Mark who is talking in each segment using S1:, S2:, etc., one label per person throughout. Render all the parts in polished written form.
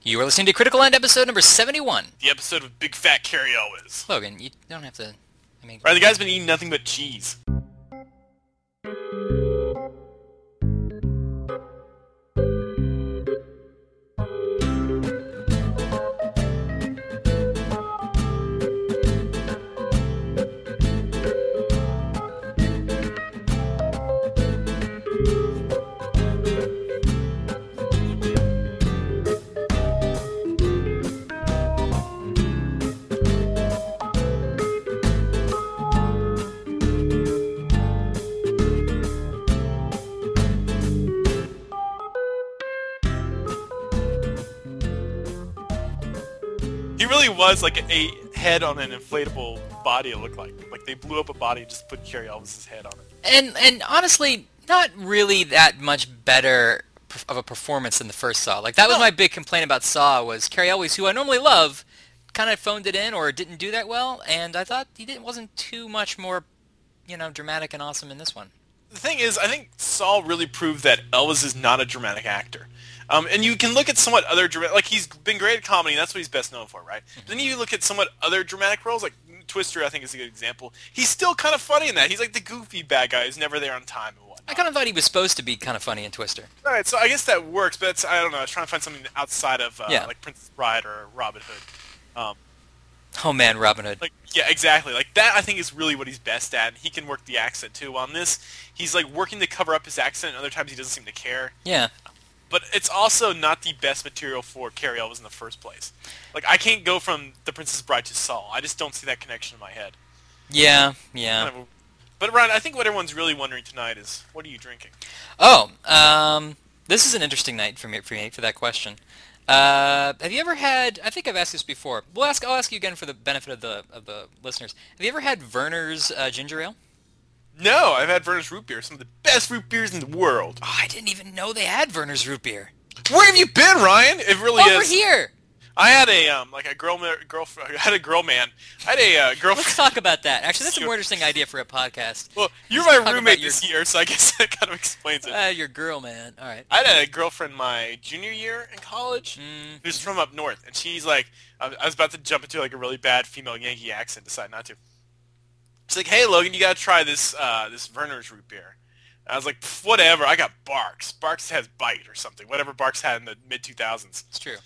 S1: You are listening to Critical End episode number 71.
S2: The episode with Big Fat Carrie Elwes.
S1: Logan, you don't have to...
S2: Right, the guy's been eating nothing but cheese. He really was like a head on an inflatable body, it looked like. Like they blew up a body and just put Carrie Elwes' head on it.
S1: And honestly, not really that much better of a performance than the first Saw. Like, that was my big complaint about Saw, was Carrie Elwes, who I normally love, kind of phoned it in or didn't do that well, and I thought wasn't too much more, dramatic and awesome in this one.
S2: The thing is, I think Saul really proved that Elwes is not a dramatic actor. And you can look at somewhat other dramatic... Like, he's been great at comedy, and that's what he's best known for, right? Then you look at somewhat other dramatic roles, like Twister, I think, is a good example. He's still kind of funny in that. He's like the goofy bad guy who's never there on time and whatnot.
S1: I kind of thought he was supposed to be kind of funny in Twister.
S2: Right, so I guess that works, but it's, I don't know, I was trying to find something outside of, like, Princess Bride or Robin Hood.
S1: Oh man, Robin Hood.
S2: Like, yeah, exactly. Like, that, I think, is really what he's best at. He can work the accent, too. On this, he's, like, working to cover up his accent, and other times he doesn't seem to care.
S1: Yeah.
S2: But it's also not the best material for Carrie Elwes in the first place. Like, I can't go from The Princess Bride to Saul. I just don't see that connection in my head.
S1: Yeah.
S2: But, Ryan, I think what everyone's really wondering tonight is, what are you drinking?
S1: Oh, this is an interesting night for me for that question. Have you ever had? I think I've asked this before. I'll ask you again for the benefit of the listeners. Have you ever had Werner's ginger ale?
S2: No, I've had Werner's root beer, some of the best root beers in the world.
S1: Oh, I didn't even know they had Werner's root beer.
S2: Where have you been, Ryan? It really is.
S1: Over here.
S2: I had a girl man. I had a girlfriend.
S1: Let's talk about that. Actually, that's a more interesting idea for a podcast.
S2: Well, you're my roommate this year, so I guess that kind of explains it.
S1: Your girl man. All right.
S2: I had a girlfriend my junior year in college who's from up north, and she's like, I was about to jump into like a really bad female Yankee accent, decided not to. She's like, "Hey, Logan, you gotta try this Werner's root beer." And I was like, "Whatever, I got Barks. Barks has Bite or something. Whatever Barks had in the mid-2000s."
S1: It's true.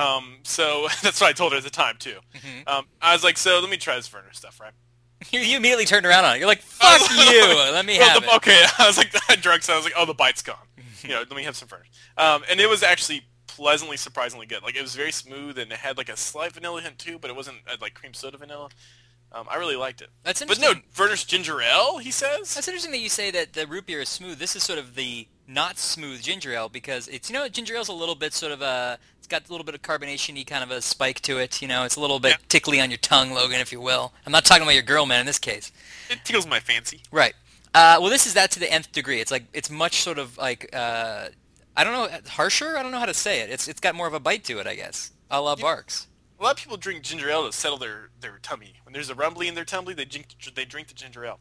S2: So that's what I told her at the time, too. Mm-hmm. I was like, so let me try this Werner stuff, right?
S1: You immediately turned around on it. You're like, fuck you, let me have it.
S2: Okay, I was like, I drunk, so I was like, oh, the bite's gone. Let me have some Werner. And it was actually pleasantly, surprisingly good. Like, it was very smooth, and it had, like, a slight vanilla hint, too, but it wasn't, like, cream soda vanilla. I really liked it.
S1: That's interesting.
S2: But no, Werner's ginger ale, he says?
S1: That's interesting that you say that the root beer is smooth. This is sort of the not smooth ginger ale, because it's, ginger ale's a little bit sort of it's got a little bit of carbonation-y kind of a spike to it. It's a little bit tickly on your tongue, Logan, if you will. I'm not talking about your girl, man, in this case.
S2: It tickles my fancy.
S1: Right. Well, this is that to the nth degree. It's like, it's much sort of like, I don't know, harsher? I don't know how to say it. It's got more of a bite to it, I guess, a la Barks.
S2: A lot of people drink ginger ale to settle their tummy. When there's a rumbly in their tummy, they drink the ginger ale.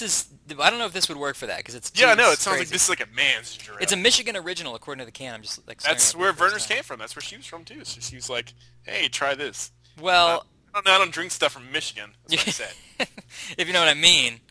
S1: I don't know if this would work for that, because it's
S2: Yeah, no, it sounds
S1: crazy.
S2: like this is like a man's ginger ale.
S1: It's a Michigan original, according to the can. I'm just like.
S2: That's where Werner's came from. That's where she was from too. So she was like, "Hey, try this."
S1: Well,
S2: I don't drink stuff from Michigan. That's what I said.
S1: If you know what I mean.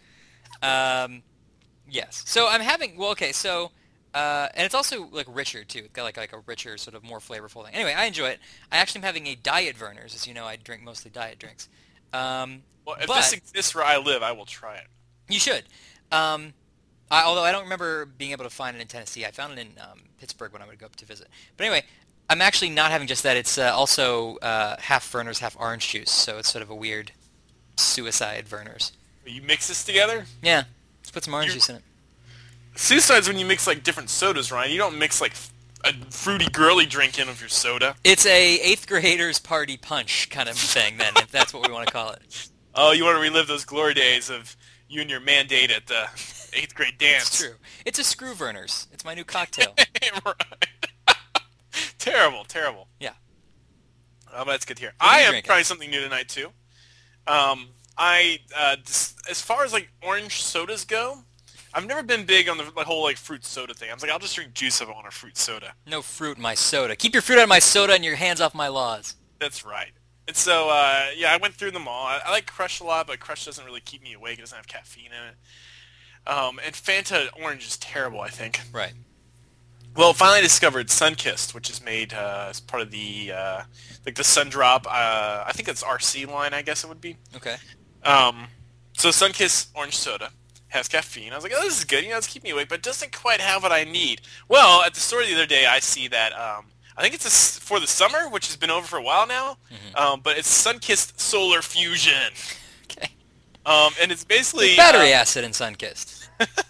S1: Yes. So I'm having. Well, okay. So. And it's also like richer too. It's got like a richer, sort of more flavorful thing. Anyway, I enjoy it. I actually am having a diet Werner's. As you know, I drink mostly diet drinks.
S2: Well, if this exists where I live, I will try it.
S1: You should. Although I don't remember being able to find it in Tennessee. I found it in Pittsburgh when I would go up to visit. But anyway, I'm actually not having just that. It's also half Werner's, half orange juice. So it's sort of a weird suicide Werner's.
S2: You mix this together?
S1: Yeah. Let's put some orange juice in it.
S2: Suicide's when you mix like different sodas, Ryan. You don't mix like a fruity girly drink in of your soda.
S1: It's a 8th grader's party punch kind of thing, then, if that's what we want to call it.
S2: Oh, you want to relive those glory days of you and your man date at the 8th grade dance.
S1: It's true. It's a Screw Werner's. It's my new cocktail.
S2: Right. Terrible.
S1: Yeah.
S2: Oh, but that's good to hear.
S1: What are
S2: I
S1: you
S2: am
S1: drinking?
S2: trying something new tonight too. As far as like orange sodas go, I've never been big on the whole like fruit soda thing. I was like, I'll just drink juice if I want a fruit soda.
S1: No fruit in my soda. Keep your fruit out of my soda and your hands off my laws.
S2: That's right. And so, yeah, I went through them all. I like Crush a lot, but Crush doesn't really keep me awake. It doesn't have caffeine in it. And Fanta Orange is terrible, I think.
S1: Right.
S2: Well, finally discovered Sunkissed, which is made as part of the like the Sundrop. I think it's RC line, I guess it would be.
S1: Okay.
S2: So Sunkissed Orange Soda has caffeine. I was like, oh, this is good. It's keeping me awake, but it doesn't quite have what I need. Well, at the store the other day, I see that I think it's for the summer, which has been over for a while now. Mm-hmm. But it's Sunkissed Solar Fusion.
S1: Okay.
S2: And it's basically
S1: with battery acid in Sunkissed.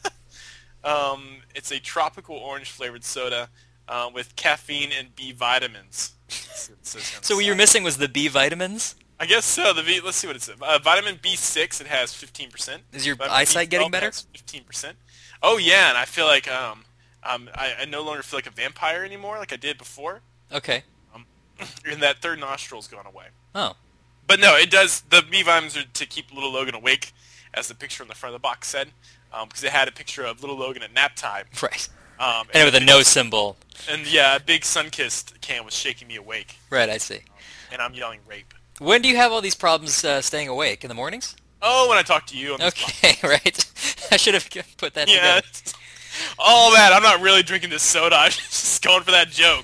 S2: It's a tropical orange flavored soda with caffeine and B vitamins.
S1: So what you're missing was the B vitamins?
S2: I guess so. Let's see what it says. Vitamin B6, it has 15%.
S1: Is your
S2: Vitamin
S1: eyesight
S2: B12
S1: getting better?
S2: has 15%. Oh yeah, and I feel like I no longer feel like a vampire anymore, like I did before.
S1: Okay.
S2: And that third nostril's gone away.
S1: Oh.
S2: But no, it does. The B vitamins are to keep little Logan awake, as the picture on the front of the box said, because it had a picture of little Logan at nap time.
S1: Right.
S2: And
S1: with a no symbol.
S2: And yeah, a big Sunkissed can was shaking me awake.
S1: Right, I see.
S2: And I'm yelling rape.
S1: When do you have all these problems staying awake? In the mornings?
S2: Oh, when I talk to you on this
S1: podcast. Right. I should have put that together.
S2: All that. I'm not really drinking this soda. I'm just going for that joke.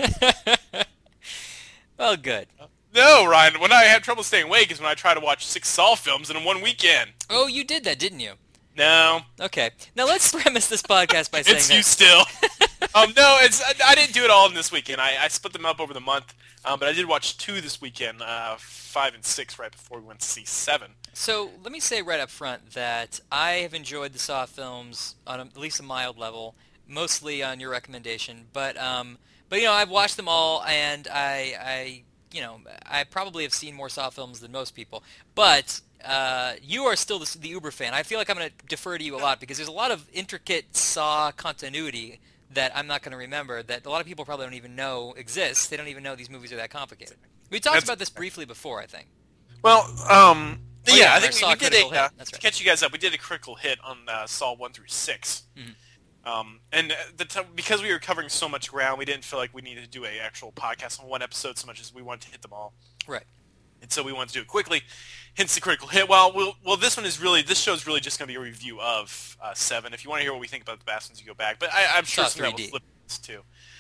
S1: Well, good.
S2: No, Ryan. When I have trouble staying awake is when I try to watch 6 Saw films in one weekend.
S1: Oh, you did that, didn't you?
S2: No.
S1: Okay. Now let's premise this podcast by saying
S2: it's you still. No, I didn't do it all in this weekend. I split them up over the month, but I did watch 2 this weekend, 5 and 6, right before we went to see 7.
S1: So let me say right up front that I have enjoyed the Saw films on at least a mild level, mostly on your recommendation. But I've watched them all, and I probably have seen more Saw films than most people. But you are still the Uber fan. I feel like I'm going to defer to you a lot because there's a lot of intricate Saw continuity that I'm not going to remember that a lot of people probably don't even know exists. They don't even know these movies are that complicated. We talked about this briefly before, I think.
S2: Well, yeah, I think we did to catch you guys up. We did a critical hit on Saw 1 through 6. Mm-hmm. And because we were covering so much ground, we didn't feel like we needed to do an actual podcast on one episode so much as we wanted to hit them all.
S1: Right.
S2: And so we wanted to do it quickly. Hence the critical hit. Well, this show is really just going to be a review of 7. If you want to hear what we think about the Bastards, you go back. But I'm sure some of that will flip this too.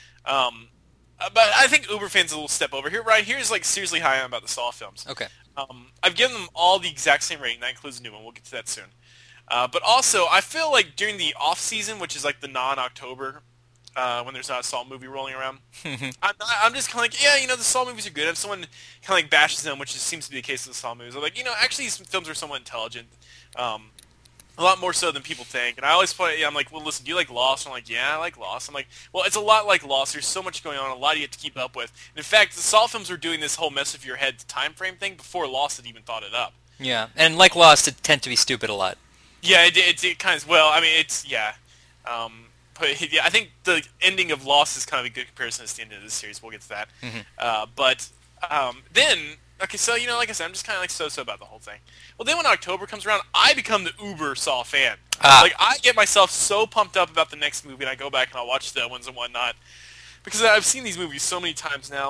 S2: But I think Uber fans a little step over here. Right here's like seriously how I am about the Saw films.
S1: Okay.
S2: I've given them all the exact same rating. That includes the new one. We'll get to that soon. But also, I feel like during the off season, which is like the non-October, when there's not a Saw movie rolling around, I'm just kind of like, yeah, the Saw movies are good. If someone kind of like bashes them, which seems to be the case with the Saw movies, I'm like, actually these films are somewhat intelligent. A lot more so than people think. And I always I'm like, well, listen, do you like Lost? I'm like, yeah, I like Lost. I'm like, well, it's a lot like Lost. There's so much going on, a lot you have to keep up with. And in fact, the Saw films were doing this whole mess of your head time frame thing before Lost had even thought it up.
S1: Yeah, and like Lost, it tend to be stupid a lot.
S2: Yeah, it kind of, well, I mean, it's, yeah. But yeah, I think the ending of Lost is kind of a good comparison to the end of this series. We'll get to that. Mm-hmm. Then, okay, so, like I said, I'm just kind of like so-so about the whole thing. Well, then when October comes around, I become the Uber Saw fan. Like, I get myself so pumped up about the next movie, and I go back and I'll watch the ones and whatnot. Because I've seen these movies so many times now.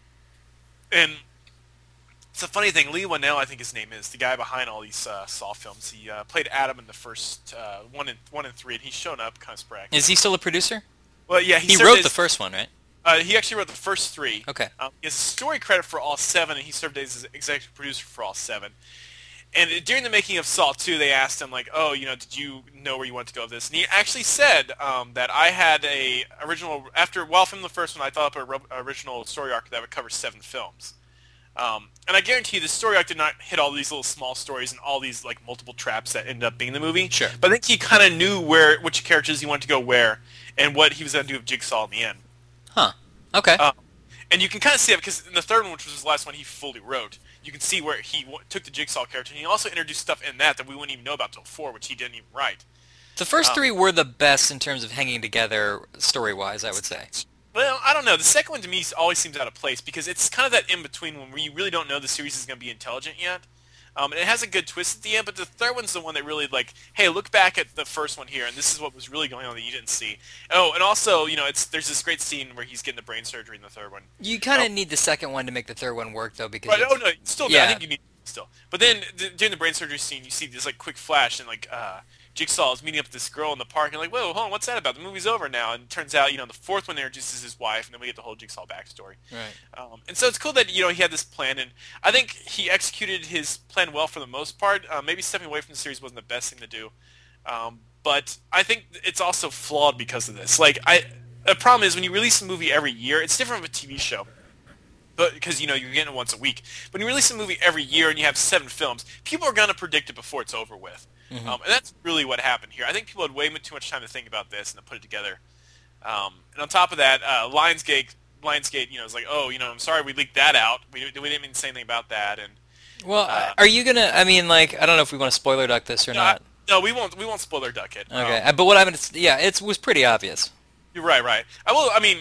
S2: And it's a funny thing. Lee Whannell, I think his name is, the guy behind all these Saw films. He played Adam in the first 1 and 3, and he's shown up kind of sporadically.
S1: Is he still a producer?
S2: Well, yeah.
S1: He wrote the first one, right?
S2: He actually wrote the first 3.
S1: Okay.
S2: He has story credit for all 7, and he served as executive producer for all 7. And during the making of Saw 2, they asked him, like, oh, did you know where you wanted to go with this? And he actually said that I had while filming the first one, I thought up an original story arc that would cover 7 films. And I guarantee you the story arc did not hit all these little small stories and all these like multiple traps that ended up being the movie.
S1: Sure.
S2: But I think he kind of knew which characters he wanted to go where and what he was going to do with Jigsaw in the end.
S1: Huh. Okay.
S2: And you can kind of see it because in the third one, which was his last one, he fully wrote. You can see where he took the Jigsaw character, and he also introduced stuff in that we wouldn't even know about till 4, which he didn't even write.
S1: The first 3 were the best in terms of hanging together story-wise, I would say.
S2: Well, I don't know. The second one to me always seems out of place because it's kind of that in-between when you really don't know the series is going to be intelligent yet. And it has a good twist at the end, but the third one's the one that really like, hey, look back at the first one here, and this is what was really going on that you didn't see. Oh, and also, there's this great scene where he's getting the brain surgery in the third one.
S1: You kind of need the second one to make the third one work, though, because
S2: right, no, still, yeah. I think you need still. But then during the brain surgery scene, you see this like quick flash, and like Jigsaw is meeting up with this girl in the park, and like, whoa, hold on, what's that about? The movie's over now, and it turns out, the fourth one introduces his wife, and then we get the whole Jigsaw backstory.
S1: Right.
S2: And so it's cool that he had this plan, and I think he executed his plan well for the most part. Maybe stepping away from the series wasn't the best thing to do, but I think it's also flawed because of this. Like, the problem is when you release a movie every year, it's different from a TV show. But because you're getting it once a week. When you release a movie every year and you have 7 films, people are gonna predict it before it's over with. Mm-hmm. And that's really what happened here. I think people had way too much time to think about this and to put it together. And on top of that, Lionsgate, is like, oh, I'm sorry we leaked that out. We didn't mean to say anything about that. And
S1: well, are you gonna? I mean, like, I don't know if we want to spoiler duck this or not.
S2: No, we won't. We won't spoiler duck it.
S1: Okay, but what I'm gonna, it was pretty obvious.
S2: You're right. I will. I mean.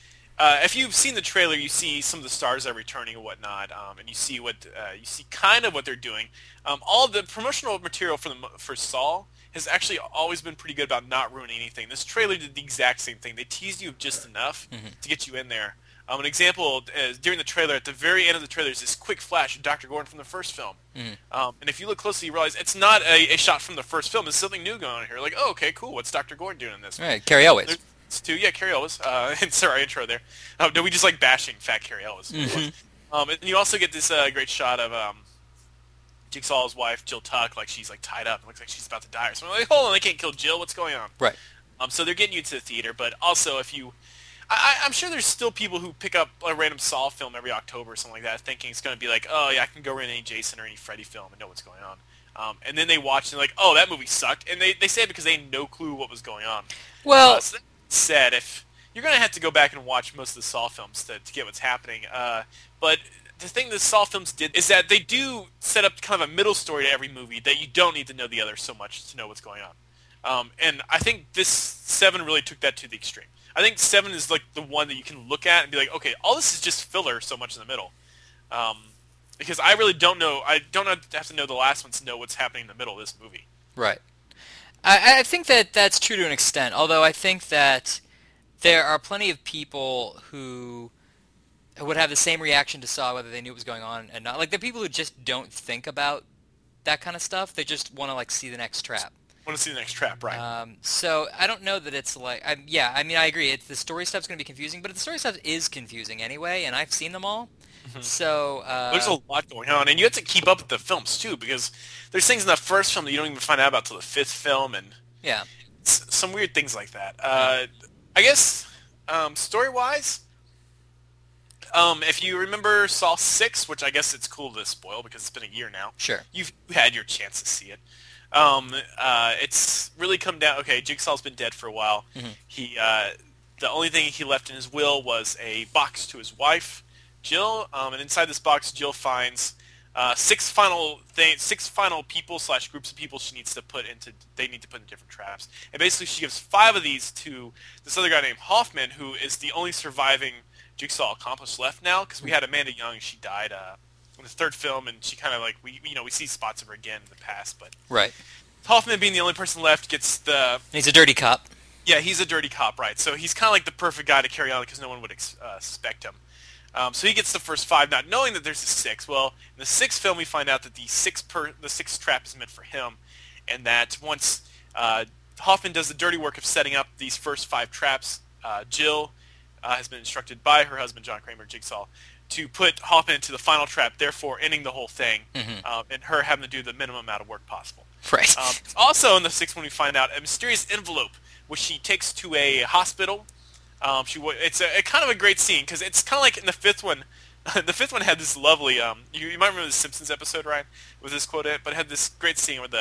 S2: If you've seen the trailer, you see some of the stars are returning and whatnot, and you see kind of what they're doing. All of the promotional material for Saw has actually always been pretty good about not ruining anything. This trailer did the exact same thing. They teased you just enough to get you in there. An example is during the trailer, at the very end of the trailer, there's this quick flash of Dr. Gordon from the first film. And if you look closely, you realize it's not a shot from the first film. There's something new going on here. Like, oh, okay, cool. What's Dr. Gordon doing in this?
S1: All right, Cary Elwes.
S2: Cary Elwes. It's our intro there. No, we just like bashing fat Cary Elwes. And you also get this great shot of Jigsaw's wife, Jill Tuck, like she's like tied up. It looks like she's about to die or something. Like, hold on, they can't kill Jill. What's going on?
S1: Right.
S2: So they're getting you to the theater, but also if you... I'm sure there's still people who pick up a random Saw film every October or something like that, thinking it's going to be like, oh yeah, I can go rent any Jason or any Freddy film and know what's going on. And then they watch and they're like, oh, that movie sucked. And they say it because they had no clue what was going on.
S1: Well...
S2: So that said, if you're going to have to go back and watch most of the Saw films to get what's happening. But the thing the Saw films did is that they do set up kind of a middle story to every movie that you don't need to know the other so much to know what's going on. And I think this 7 really took that to the extreme. I think 7 is like the one that you can look at and be like, okay, all this is just filler so much in the middle. Because I really don't know. I don't have to know the last one to know what's happening in the middle of this movie.
S1: Right. I think that's true to an extent, although I think that there are plenty of people who would have the same reaction to Saw whether they knew what was going on and not. Like, the people who just don't think about that kind of stuff. They just want to, like, see the next trap.
S2: Want to see the next trap, right.
S1: So I don't know that it's like... I agree. The story stuff's going to be confusing, but the story stuff is confusing anyway, and I've seen them all. Mm-hmm. So...
S2: there's a lot going on, and you have to keep up with the films, too, because there's things in the first film that you don't even find out about till the 5th film, and...
S1: Yeah.
S2: Some weird things like that. I guess, story-wise... if you remember Saw 6, which I guess it's cool to spoil because it's been a year now.
S1: Sure.
S2: You've had your chance to see it. It's really come down... Okay, Jigsaw's been dead for a while. Mm-hmm. The only thing he left in his will was a box to his wife, Jill. And inside this box, Jill finds 6 final people / groups of people they need to put in different traps. And basically she gives 5 of these to this other guy named Hoffman, who is the only surviving Jigsaw accomplice left now, because we had Amanda Young. She died in the 3rd film, and she kind of like we see spots of her again in the past, but
S1: right.
S2: Hoffman being the only person left gets the...
S1: He's a dirty cop.
S2: Yeah, he's a dirty cop, right? So he's kind of like the perfect guy to carry on because no one would suspect him. So he gets the first 5, not knowing that there's a 6th. Well, in the 6th film, we find out that the 6th trap is meant for him, and that once Hoffman does the dirty work of setting up these first 5 traps, Jill has been instructed by her husband, John Kramer, Jigsaw, to put Hoffman into the final trap, therefore ending the whole thing, and her having to do the minimum amount of work possible.
S1: Right.
S2: Also in the 6th one, we find out a mysterious envelope, which she takes to a hospital. It's kind of a great scene, because it's kind of like in the 5th one. The 5th one had this lovely... you might remember the Simpsons episode, Ryan, with this quote in it, but it had this great scene where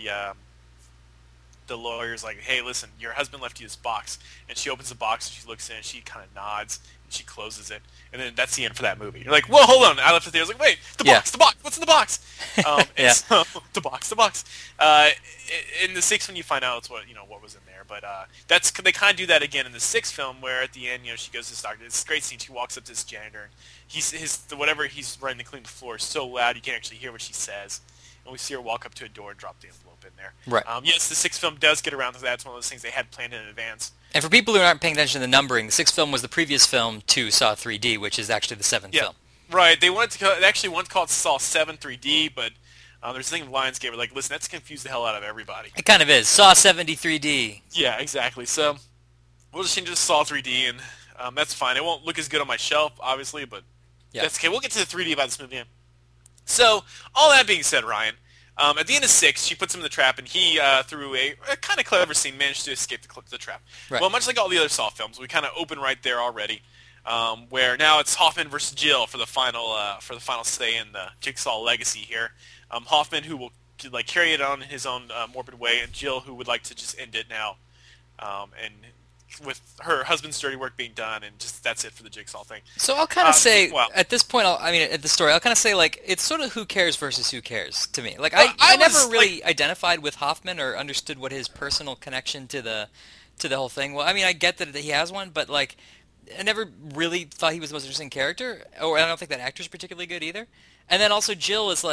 S2: the lawyer's like, hey, listen, your husband left you this box. And she opens the box, and she looks in, and she kind of nods, and she closes it. And then that's the end for that movie. You're like, whoa, hold on. I left it there. I was like, wait, the box, what's in the box?
S1: Yeah.
S2: So, the box. In the 6th one, you find out what was in there. But they kind of do that again in the 6th film, where at the end, she goes to this doctor. It's a great scene. She walks up to this janitor, and whatever he's running to clean the floor is so loud you can't actually hear what she says. and we see her walk up to a door and drop the envelope in there.
S1: Right.
S2: Yes, the sixth film does get around to that. It's one of those things they had planned in advance.
S1: And for people who aren't paying attention to the numbering, the sixth film was the previous film to Saw 3D, which is actually the seventh film.
S2: Right. They actually wanted to call it Saw 7 3D, but there's a thing Lionsgate were like, listen, that's confused the hell out of everybody.
S1: It kind of is. Saw 73D.
S2: Yeah, exactly. So we'll just change it to Saw 3D, and that's fine. It won't look as good on my shelf, obviously, but that's okay. We'll get to the 3D about this movie. So all that being said, Ryan, at the end of 6, she puts him in the trap, and he, through a kind of clever scene, managed to escape the trap. Right. Well, much like all the other Saw films, we kind of open right there already, where now it's Hoffman versus Jill for the final say in the Jigsaw legacy here. Hoffman, who will carry it on in his own morbid way, and Jill, who would like to just end it now, and with her husband's dirty work being done, and just that's it for the Jigsaw thing.
S1: So I'll kind of say, at this point, at the story, I'll kind of say, it's sort of who cares versus who cares to me. I never really identified with Hoffman or understood what his personal connection to the whole thing. Well, I get that he has one, but I never really thought he was the most interesting character, or I don't think that actor's particularly good either. And then also Jill is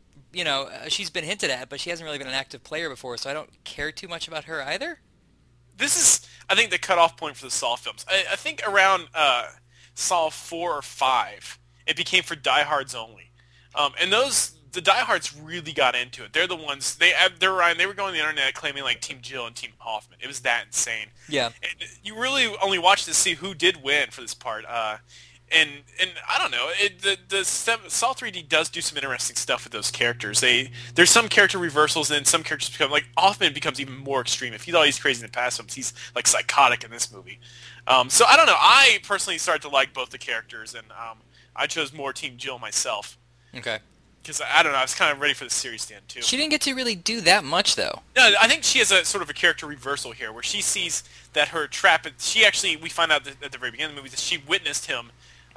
S1: she's been hinted at, but she hasn't really been an active player before, so I don't care too much about her either.
S2: This is, I think, the cutoff point for the Saw films. I think around Saw 4 or 5, it became for diehards only. And the diehards really got into it. They're the ones, they were going on the internet claiming Team Jill and Team Hoffman. It was that insane. Yeah. And you really only watched to see who did win for this part. And I don't know, the Saw 3D does do some interesting stuff with those characters. There's some character reversals, and some characters become, Hoffman becomes even more extreme. If you thought he's crazy in the past films, he's, psychotic in this movie. So I don't know, I personally started to like both the characters, and I chose more Team Jill myself. Okay. Because, I don't know, I was kind of ready for the series to end, too.
S1: She didn't get to really do that much, though.
S2: No, I think she has a sort of a character reversal here, where she sees that her trap, we find out at the very beginning of the movie that she witnessed him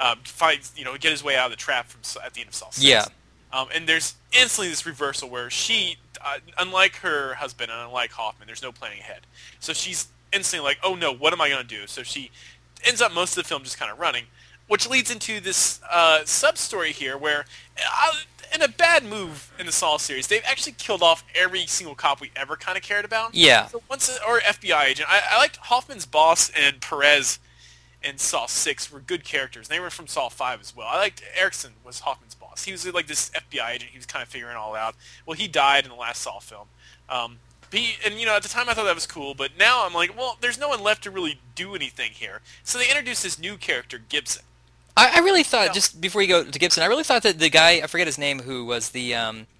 S2: get his way out of the trap at the end of Saw 6. Yeah. And there's instantly this reversal where she, unlike her husband and unlike Hoffman, there's no planning ahead. So she's instantly oh no, what am I going to do? So she ends up most of the film just kind of running, which leads into this sub-story here where, in a bad move in the Saw series, they've actually killed off every single cop we ever kind of cared about. Yeah. So or FBI agent. I liked Hoffman's boss and Perez in Saw 6 were good characters. They were from Saw 5 as well. I liked Erickson was Hoffman's boss. He was this FBI agent. He was kind of figuring it all out. Well, he died in the last Saw film. At the time I thought that was cool, but now I'm well, there's no one left to really do anything here. So they introduced this new character, Gibson.
S1: I really thought, just before you go to Gibson, I really thought that the guy, I forget his name, who was the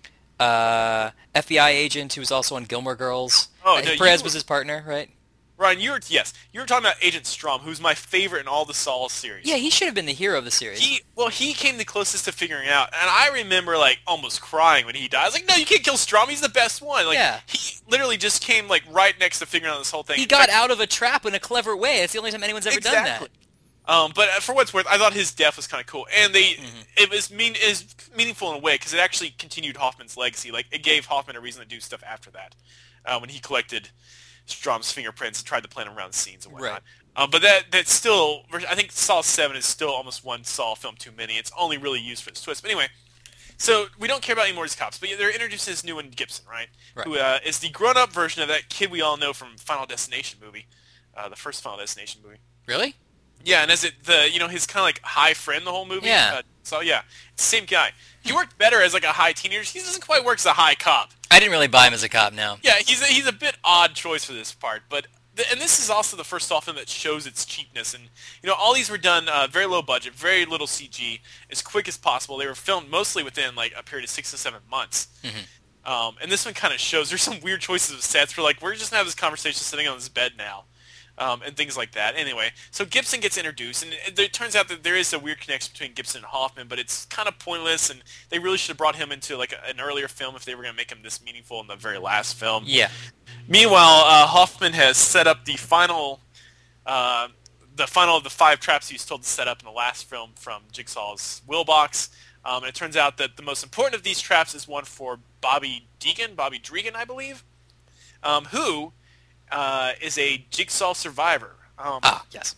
S1: FBI agent who was also on Gilmore Girls. Perez was his partner, right?
S2: Ryan, you were talking about Agent Strom, who's my favorite in all the Saw series.
S1: Yeah, he should have been the hero of the series.
S2: He came the closest to figuring it out, and I remember almost crying when he died. I was no, you can't kill Strom. He's the best one. He literally just came right next to figuring out this whole thing.
S1: He got out of a trap in a clever way. It's the only time anyone's ever done that.
S2: But for what it's worth, I thought his death was kind of cool, and it was meaningful in a way because it actually continued Hoffman's legacy. It gave Hoffman a reason to do stuff after that, when he collected Strom's fingerprints and tried to plan around the scenes and whatnot. Right. But that's still, I think Saw 7 is still almost one Saw film too many. It's only really used for its twist. But anyway, so we don't care about any more of these cops, but they're introducing this new one, Gibson, right? Who is the grown-up version of that kid we all know from Final Destination movie, the first Final Destination movie.
S1: Really?
S2: Yeah, and his kind of high friend the whole movie. Yeah. Same guy. He worked better as a high teenager. He doesn't quite work as a high cop.
S1: I didn't really buy him as a cop, no.
S2: Yeah, he's a bit odd choice for this part, but and this is also the first Saw film that shows its cheapness. And all these were done very low budget, very little CG, as quick as possible. They were filmed mostly within a period of 6 to 7 months. Mm-hmm. And this one kind of shows there's some weird choices of sets. We're we're just gonna have this conversation sitting on this bed now. And things like that. Anyway, so Gibson gets introduced, and it turns out that there is a weird connection between Gibson and Hoffman, but it's kind of pointless, and they really should have brought him into an earlier film if they were going to make him this meaningful in the very last film. Yeah. Meanwhile, Hoffman has set up the final of the 5 traps he was told to set up in the last film from Jigsaw's will box. And it turns out that the most important of these traps is one for Bobby Dregan, I believe, who is a Jigsaw survivor.
S1: Yes.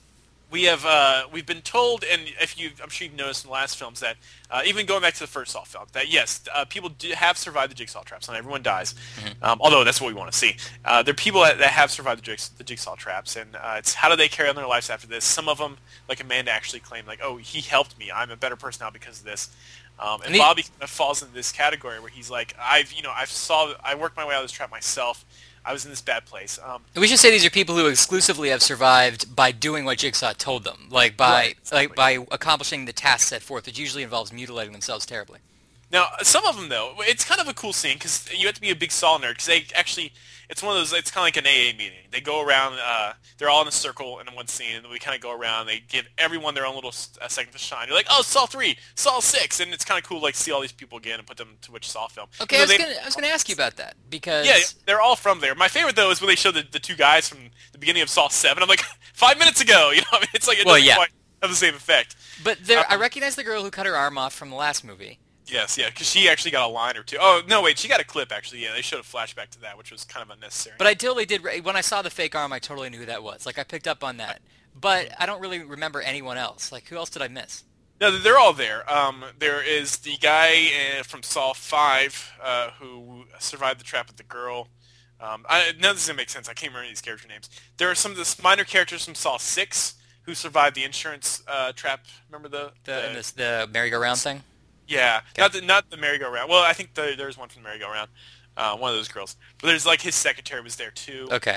S2: we've been told, and I'm sure you've noticed in the last films that even going back to the first Saw film, that yes, people have survived the jigsaw traps. Not everyone dies, although that's what we want to see. There are people that have survived the jigsaw traps, and it's how do they carry on their lives after this. Some of them, like Amanda, actually claim like, oh, he helped me. I'm a better person now because of this. And Bobby kind of falls into this category where he's like, I worked my way out of this trap myself. I was in this bad place.
S1: We should say these are people who exclusively have survived by doing what Jigsaw told them, like by accomplishing the tasks set forth, which usually involves mutilating themselves terribly.
S2: Now, some of them, though, it's kind of a cool scene because you have to be a big Saw nerd because they actually, it's one of those, it's kind of like an AA meeting. They go around, they're all in a circle in one scene, and then we kind of go around, they give everyone their own little second to shine. You're like, oh, Saw 3, Saw 6, and it's kind of cool to see all these people again and put them to which Saw film.
S1: Okay, I was going to ask you about that because...
S2: Yeah, they're all from there. My favorite, though, is when they show the two guys from the beginning of Saw 7. I'm like, 5 minutes ago, it's like it doesn't quite have the same effect.
S1: But I recognize the girl who cut her arm off from the last movie.
S2: Yes, yeah, because she actually got a line or two. Oh, no, wait, she got a clip, actually. Yeah, they showed a flashback to that, which was kind of unnecessary.
S1: But I totally did. When I saw the fake arm, I totally knew who that was. Like, I picked up on that. But I don't really remember anyone else. Like, who else did I miss?
S2: No, they're all there. There is the guy from Saw 5 who survived the trap with the girl. None of this doesn't make sense. I can't remember these character names. There are some of the minor characters from Saw 6 who survived the insurance trap. Remember
S1: the merry-go-round thing?
S2: Yeah, okay. Not the merry-go-round. Well, I think there's one from the merry-go-round. One of those girls. But there's like his secretary was there too.
S1: Okay.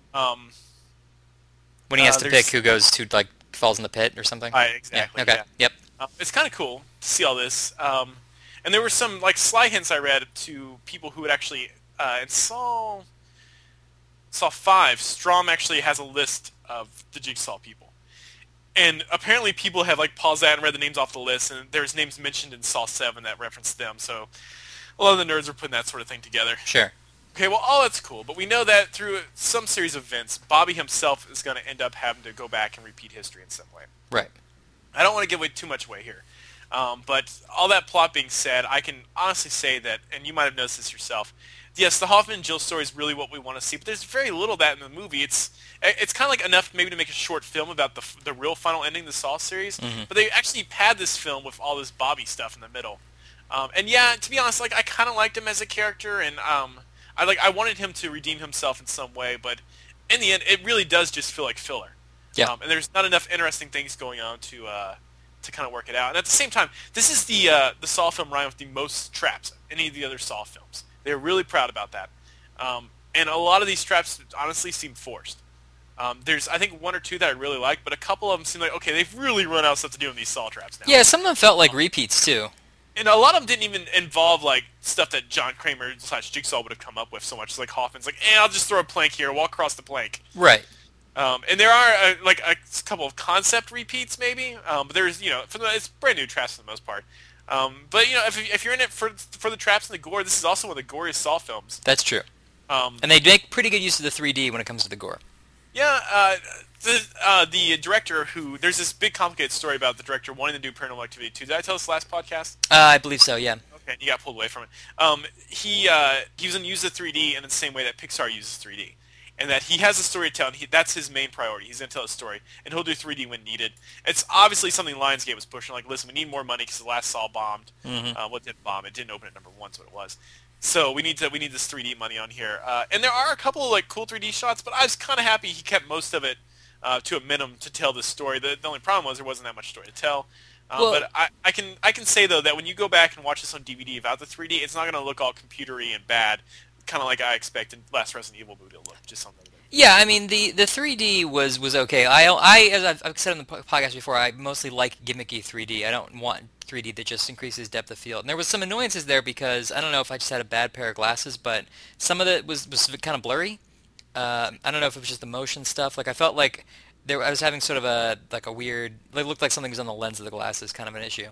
S1: When he has to pick who goes to falls in the pit or something.
S2: Exactly.
S1: Yeah. Okay.
S2: Yeah.
S1: Yep.
S2: It's kind of cool to see all this. And there were some sly hints I read to people who would actually in Saw 5. Strom actually has a list of the Jigsaw people. And apparently people have paused that and read the names off the list, and there's names mentioned in Saw 7 that reference them, so a lot of the nerds are putting that sort of thing together.
S1: Sure.
S2: Okay, well, all that's cool, but we know that through some series of events, Bobby himself is going to end up having to go back and repeat history in some way.
S1: Right.
S2: I don't want to give too much away here, but all that plot being said, I can honestly say that, and you might have noticed this yourself, yes, the Hoffman and Jill story is really what we want to see, but there's very little of that in the movie. It's kind of enough maybe to make a short film about the real final ending of the Saw series, but they actually pad this film with all this Bobby stuff in the middle. And yeah, to be honest, I kind of liked him as a character, and I wanted him to redeem himself in some way, but in the end, it really does just feel like filler.
S1: Yeah.
S2: And there's not enough interesting things going on to kind of work it out. And at the same time, this is the Saw film running with the most traps of any of the other Saw films. They're really proud about that. And a lot of these traps honestly seem forced. There's, I think, one or two that I really like, but a couple of them seem like, okay, they've really run out of stuff to do in these Saw traps now.
S1: Yeah, some of them felt like repeats, too.
S2: And a lot of them didn't even involve, stuff that John Kramer / Jigsaw would have come up with so much. Like Hoffman's I'll just throw a plank here, walk across the plank.
S1: Right.
S2: And there are, a couple of concept repeats, maybe. But there's, it's brand new traps for the most part. But, if you're in it for the traps and the gore, this is also one of the goriest Saw films.
S1: That's true. And they make pretty good use of the 3D when it comes to the gore.
S2: Yeah, the director there's this big complicated story about the director wanting to do Paranormal Activity 2. Did I tell this last podcast?
S1: I believe so, yeah.
S2: Okay, you got pulled away from it. He was going to use the 3D in the same way that Pixar uses 3D. And that he has a story to tell, and that's his main priority. He's going to tell a story, and he'll do 3D when needed. It's obviously something Lionsgate was pushing, listen, we need more money because the last Saw bombed. What didn't bomb? It didn't open at number 1, so it was. So we need this 3D money on here. And there are a couple of cool 3D shots, but I was kind of happy he kept most of it to a minimum to tell this story. The only problem was there wasn't that much story to tell. But I can say, though, that when you go back and watch this on DVD without the 3D, it's not going to look all computery and bad, kind of like I expected last Resident Evil movie to look, just something.
S1: Yeah, I mean, the 3D was okay. I as I've said on the podcast before, I mostly like gimmicky 3D. I don't want 3D that just increases depth of field. And there was some annoyances there because, I don't know if I just had a bad pair of glasses, but some of it was kind of blurry. I don't know if it was just the motion stuff. I felt like I was having sort of a weird, it looked like something was on the lens of the glasses, kind of an issue.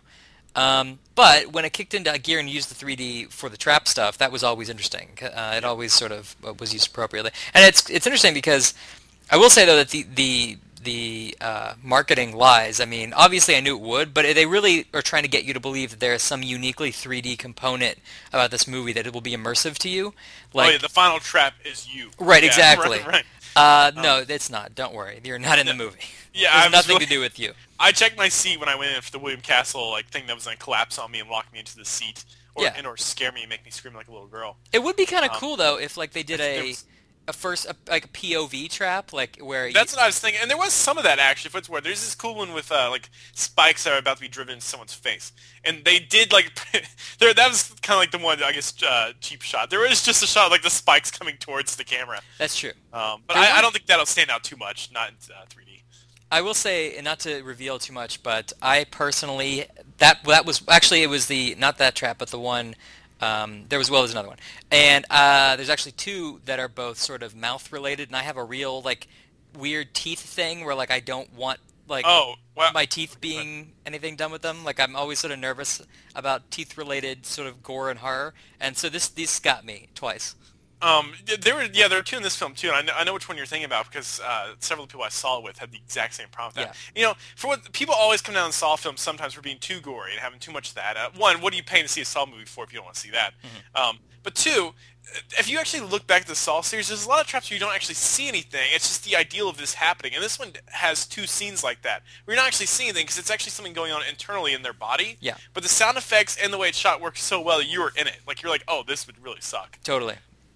S1: But when it kicked into gear and used the 3D for the trap stuff, that was always interesting. It always sort of was used appropriately. And it's interesting because I will say, though, that the the marketing lies. I mean, obviously I knew it would, but they really are trying to get you to believe that there is some uniquely 3D component about this movie that it will be immersive to you.
S2: Oh yeah, the final trap is you.
S1: Right,
S2: Yeah,
S1: exactly.
S2: right.
S1: No, it's not. Don't worry. You're not in the movie.
S2: Yeah,
S1: It has nothing to do with you.
S2: I checked my seat when I went in for the William Castle thing that was going to collapse on me and lock me into the seat, or
S1: Yeah.
S2: or scare me and make me scream like a little girl.
S1: It would be kind of cool though if like they did
S2: There
S1: a
S2: was-
S1: like a POV trap, like where
S2: That's what I was thinking, and there was some of that actually. If it's where there's this cool one with like spikes that are about to be driven into someone's face, and they did like there. That was kind of like the one I guess cheap shot. There was just a shot of, like the spikes coming towards the camera.
S1: That's true.
S2: But I don't think that'll stand out too much, not in 3D.
S1: I will say, and not to reveal too much, but I personally that was actually it was the not that trap, but the one. There's another one, and there's actually two that are both sort of mouth related, and I have a real like weird teeth thing where like I don't want like my teeth being anything done with them. Like I'm always sort of nervous about teeth related sort of gore and horror, and so these got me twice.
S2: There were two in this film too, and I know which one you're thinking about because several people I saw it with had the exact same problem with that.
S1: Yeah.
S2: You know, for what people always come down on Saw films sometimes for being too gory and having too much of that. One, what are you paying to see a Saw movie for if you don't want to see that?
S1: Mm-hmm.
S2: But two, if you actually look back at the Saw series, there's a lot of traps where you don't actually see anything. It's just the ideal of this happening, and this one has two scenes like that where you're not actually seeing anything because it's actually something going on internally in their body.
S1: Yeah.
S2: But the sound effects and the way it's shot works so well that you were in it. Like you're like, oh, this would really suck.
S1: Totally.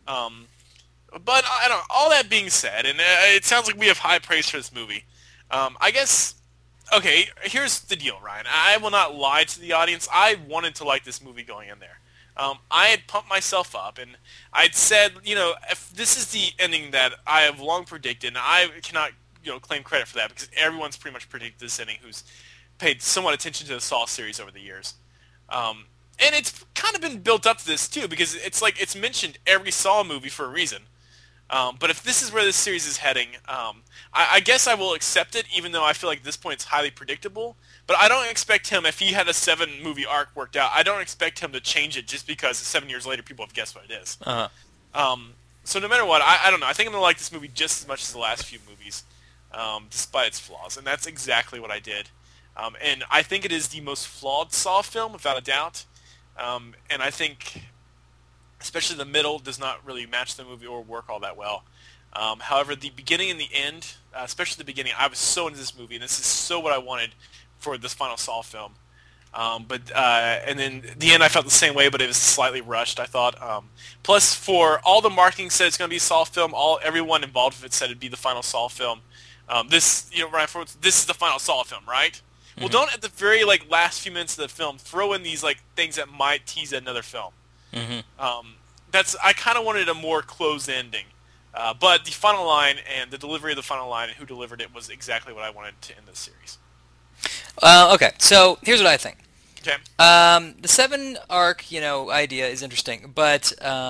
S2: But I don't. All that being said, and it sounds like we have high praise for this movie. I guess. Okay, here's the deal, Ryan. I will not lie to the audience. I wanted to like this movie going in there. I had pumped myself up, and I'd said, if this is the ending that I have long predicted, and I cannot, claim credit for that because everyone's pretty much predicted this ending who's paid somewhat attention to the Saw series over the years. And it's kind of been built up to this too because it's like it's mentioned every Saw movie for a reason. But if this is where this series is heading, I guess I will accept it, even though I feel like at this point it's highly predictable. But I don't expect him, if he had a 7-movie arc worked out, I don't expect him to change it just because 7 years later people have guessed what it is.
S1: Uh-huh.
S2: So no matter what, I don't know. I think I'm going to like this movie just as much as the last few movies, despite its flaws. And that's exactly what I did. And I think it is the most flawed Saw film, without a doubt. And I think especially the middle does not really match the movie or work all that well. However, the beginning and the end, especially the beginning, I was so into this movie, and this is so what I wanted for this final Saw film. And then the end, I felt the same way, but it was slightly rushed, I thought. Plus, for all the marketing said it's going to be a Saw film, everyone involved with it said it'd be the final Saw film. Ryan, this is the final Saw film, right? Mm-hmm. Well, don't at the very last few minutes of the film throw in these things that might tease another film.
S1: Mm-hmm.
S2: I kind of wanted a more closed ending, but the final line and the delivery of the final line and who delivered it was exactly what I wanted to end this series.
S1: Okay, so here's what I think.
S2: Okay.
S1: The 7 arc, idea is interesting, but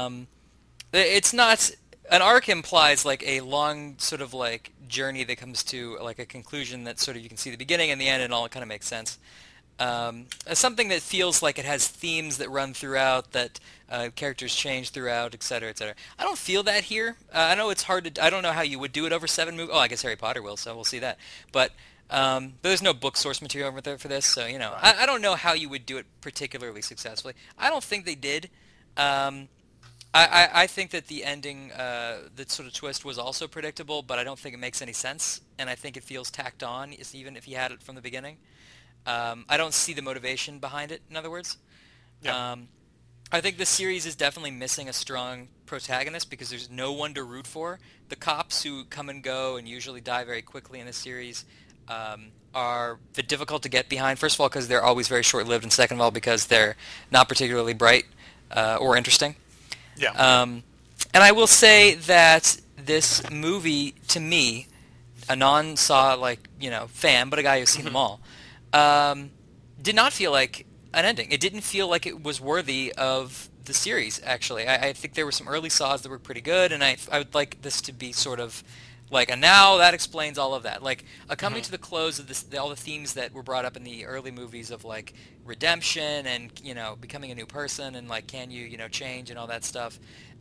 S1: it's not. An arc implies a long sort of journey that comes to a conclusion that sort of you can see the beginning and the end and all kind of makes sense. Something that feels like it has themes that run throughout, that characters change throughout, etc., etc. I don't feel that here. I know it's hard to. I don't know how you would do it over 7 movies. Oh, I guess Harry Potter will, so we'll see that. But there's no book source material over there for this, so I don't know how you would do it particularly successfully. I don't think they did. I think that the ending, that sort of twist was also predictable, but I don't think it makes any sense, and I think it feels tacked on, even if you had it from the beginning. I don't see the motivation behind it, in other words.
S2: Yeah.
S1: I think the series is definitely missing a strong protagonist because there's no one to root for. The cops who come and go and usually die very quickly in this series are difficult to get behind, first of all because they're always very short-lived, and second of all because they're not particularly bright or interesting.
S2: Yeah.
S1: And I will say that this movie, to me, a non-Saw fan, but a guy who's seen them all, did not feel like an ending. It didn't feel like it was worthy of the series, actually. I think there were some early Saws that were pretty good, and I would like this to be sort of and now that explains all of that. Coming to the close of this, all the themes that were brought up in the early movies of redemption and becoming a new person and can you change and all that stuff.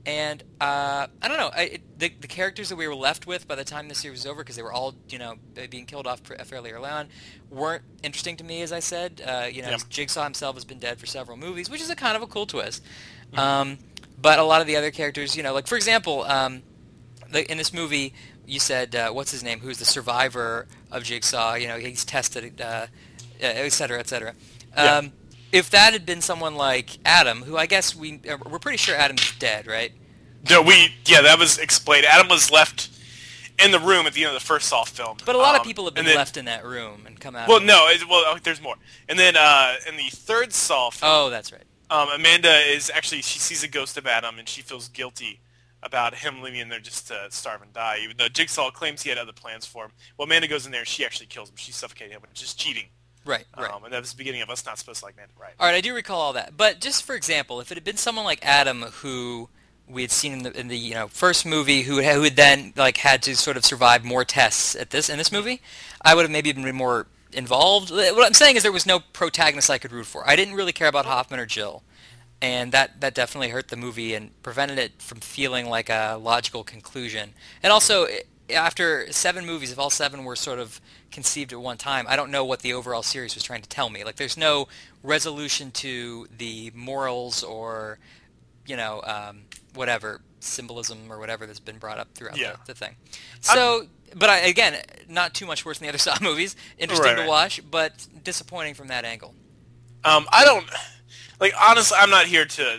S1: And I don't know, the characters that we were left with by the time the series was over, because they were all, being killed off fairly early on, weren't interesting to me, as I said.
S2: Yeah.
S1: Jigsaw himself has been dead for several movies, which is a kind of a cool twist.
S2: Mhm.
S1: But a lot of the other characters, like, for example, in this movie, you said, what's his name, who's the survivor of Jigsaw, he's tested, et cetera, et cetera.
S2: Yeah.
S1: If that had been someone like Adam, who I guess we're pretty sure Adam's dead, right?
S2: No, that was explained. Adam was left in the room at the end of the first Saw film.
S1: But a lot of people have been
S2: then,
S1: left in that room and come out.
S2: Well, no, there's more. And then in the third Saw film,
S1: oh, that's right.
S2: Amanda she sees a ghost of Adam and she feels guilty about him leaving in there just to starve and die, even though Jigsaw claims he had other plans for him. Well, Amanda goes in there and she actually kills him. She suffocated him, which is cheating.
S1: Right.
S2: And that was the beginning of us not supposed to like Amanda. Right.
S1: All right, I do recall all that. But just for example, if it had been someone like Adam who we had seen in the first movie, who had then had to sort of survive more tests in this movie, I would have maybe been more involved. What I'm saying is there was no protagonist I could root for. I didn't really care about Hoffman or Jill, and that definitely hurt the movie and prevented it from feeling like a logical conclusion. And also, after 7 movies, if all 7 were sort of conceived at one time, I don't know what the overall series was trying to tell me. Like, there's no resolution to the morals or whatever symbolism or whatever that's been brought up throughout the thing. So, but again, not too much worse than the other Saw movies. Interesting to watch, but disappointing from that angle.
S2: I don't honestly. I'm not here to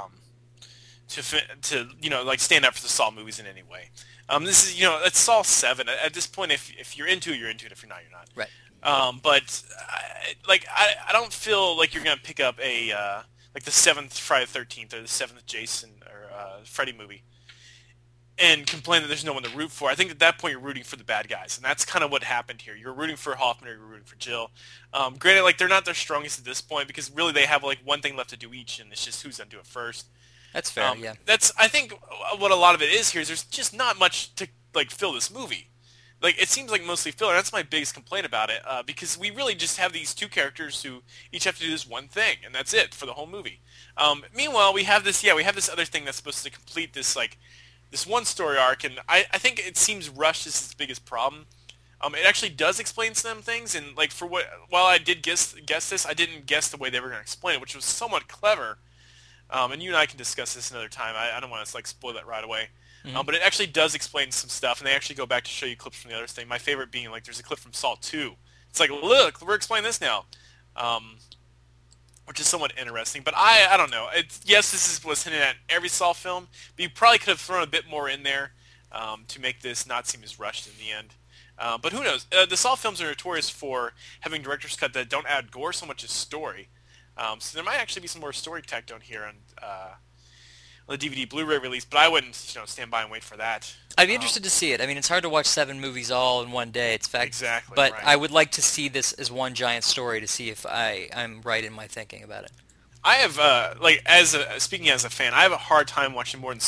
S2: stand up for the Saw movies in any way. This is it's Saw 7. At this point, if you're into it, you're into it. If you're not, you're not.
S1: Right.
S2: But I don't feel like you're gonna pick up a the 7th Friday the 13th or the 7th Jason or Freddy movie and complain that there's no one to root for. I think at that point you're rooting for the bad guys, and that's kind of what happened here. You're rooting for Hoffman or you're rooting for Jill. Granted, they're not their strongest at this point because really they have one thing left to do each, and it's just who's gonna do it first.
S1: That's fair. Yeah.
S2: That's I think what a lot of it is here is there's just not much to fill this movie. It seems like mostly filler. That's my biggest complaint about it, because we really just have these 2 characters who each have to do this one thing, and that's it for the whole movie. Meanwhile, we have this other thing that's supposed to complete this this one story arc, and I think it seems rushed is its biggest problem. It actually does explain some things, and while I did guess this, I didn't guess the way they were going to explain it, which was somewhat clever. And you and I can discuss this another time. I don't want to spoil that right away.
S1: Mm-hmm.
S2: But it actually does explain some stuff, and they actually go back to show you clips from the other thing. My favorite being there's a clip from Saw 2. It's look, we're explaining this now, which is somewhat interesting. But I don't know. This was hinted at in every Saw film, but you probably could have thrown a bit more in there to make this not seem as rushed in the end. But who knows? The Saw films are notorious for having director's cut that don't add gore so much as story. So there might actually be some more story tacked on here on the DVD Blu-ray release, but I wouldn't stand by and wait for that.
S1: I'd be interested to see it. I mean, it's hard to watch 7 movies all in one day. It's fact.
S2: Exactly.
S1: But
S2: right.
S1: I would like to see this as one giant story to see if I'm right in my thinking about it.
S2: I have speaking as a fan, I have a hard time watching more than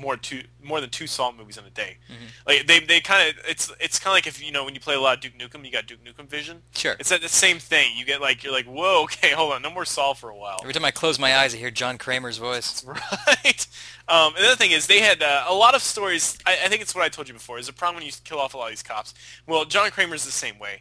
S2: 2 Saw movies in a day.
S1: Mm-hmm.
S2: They kind of it's kind of like if when you play a lot of Duke Nukem, you got Duke Nukem vision.
S1: Sure.
S2: It's the same thing. You get you're whoa, okay, hold on, no more Saw for a while.
S1: Every time I close my eyes, I hear John Kramer's voice.
S2: Right. Another thing is they had a lot of stories. I think it's what I told you before. Is a problem when you kill off a lot of these cops. Well, John Kramer's the same way.